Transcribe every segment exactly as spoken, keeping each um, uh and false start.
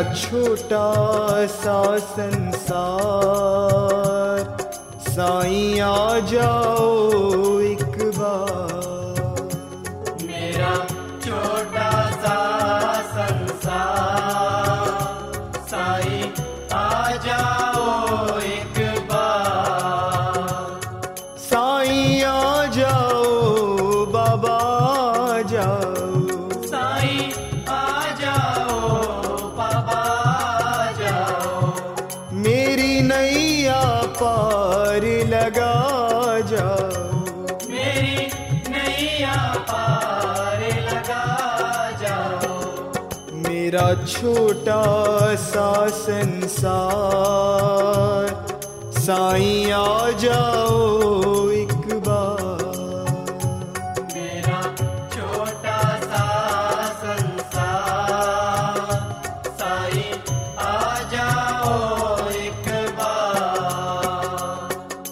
छोटा सा संसार, साईं आ जाओ एक बार। मेरा छोटा सा संसार, साईं आ जाओ एक बार। साईं आ जाओ, बाबा आ जाओ, साईं आ जाओ, बाबा आ जाओ। मेरी नैया पार लगा जाओ, मेरी नैया पार लगा जाओ। मेरा छोटा सा संसार, साईं आ जाओ एक बार। मेरा छोटा सा संसार, साईं आ जाओ एक बार।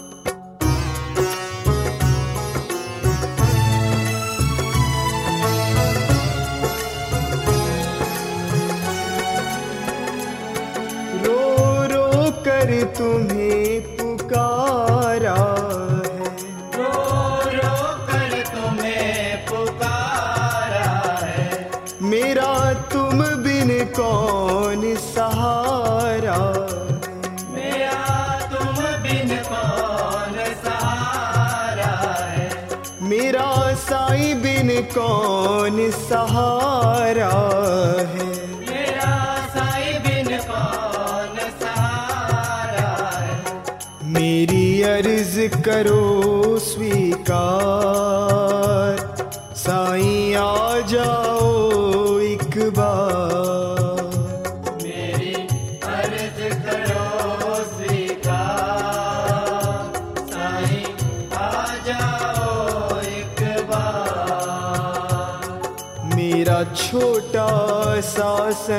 रो रो कर तुम्हें पुकारा है, रो रो कर तुम्हें पुकारा है। मेरा तुम बिन कौन सहारा है। मेरा तुम बिन कौन सहारा है। मेरा साईं बिन कौन सहारा है। मेरा साईं बिन कौन सहारा है। मेरी अर्ज करो स्वीकार, साईं आ जाओ एक बार। मेरी अर्ज करो स्वीकार, साईं आ जाओ एक बार। मेरा छोटा सा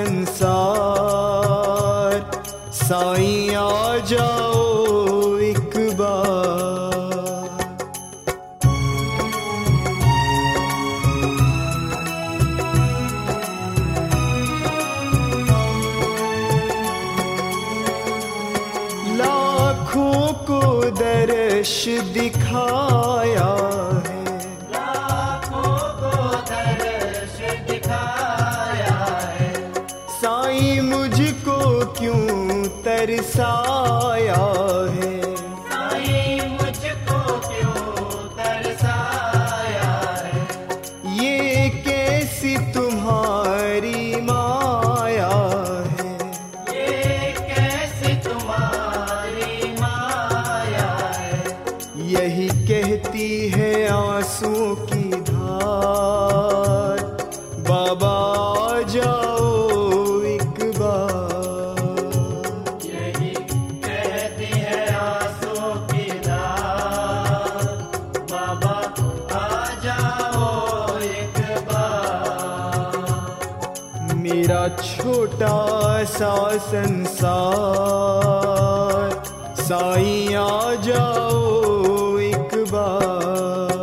संसार, साईं आ जाओ एक बार। लाखों को दर्श दिखाया है, लाखों को दर्श दिखाया है। साईं मुझको क्यों तरसाया है। साईं मुझको क्यों तरसाया है। ये कैसी तुम्हारी माया है। ये कैसी तुम्हारी माया है। यही कहती है आंसुओं की धार, बाबा आ जाओ एक बार। यही कहती है आंसुओं की धार, बाबा आ जाओ एक बार। मेरा छोटा सा संसार, साईं आ जाओ एक बार।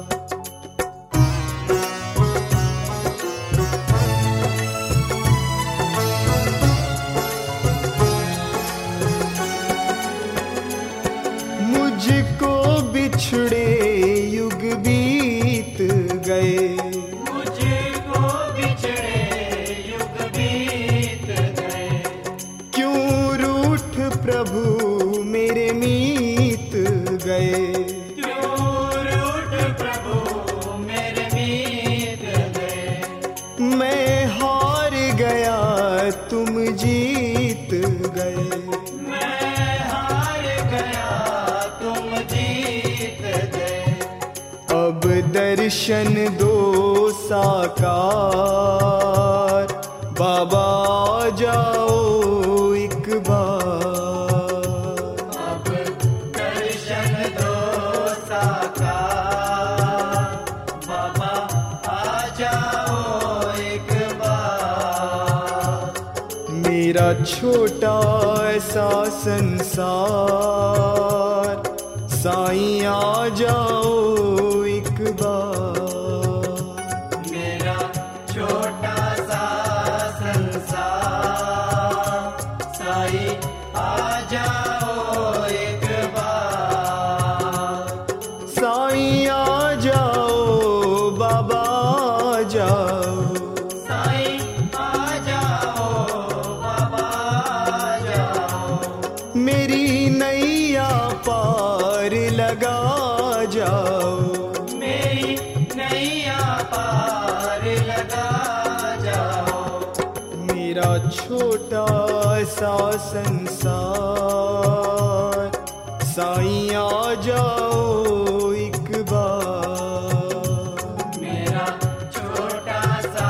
मुझको बिछड़े युग बीत गए, मुझको बिछड़े युग बीत गए। क्यों रूठ प्रभु मेरे मीत गए। क्यों रूठ प्रभु मेरे मीत गए। मैं हार गया तुम जीत गए। मैं हार गया तुम जीत गए। अब दर्शन दो साकार, बाबा आ जाओ एक बार। अब दर्शन दो साकार, बाबा आ जाओ एक बार। मेरा छोटा सा संसार, साईं आ जाओ एक बार। मेरा छोटा सा संसार, जाओ, मेरी नैया पार लगा जाओ। मेरा छोटा सा संसार साईं आ जाओ एक बार। मेरा छोटा सा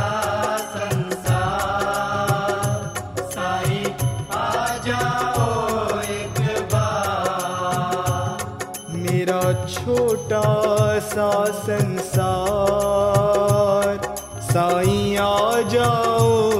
संसार साईं आ जाओ एक बार। मेरा छोटा सा संसार साईं आ जाओ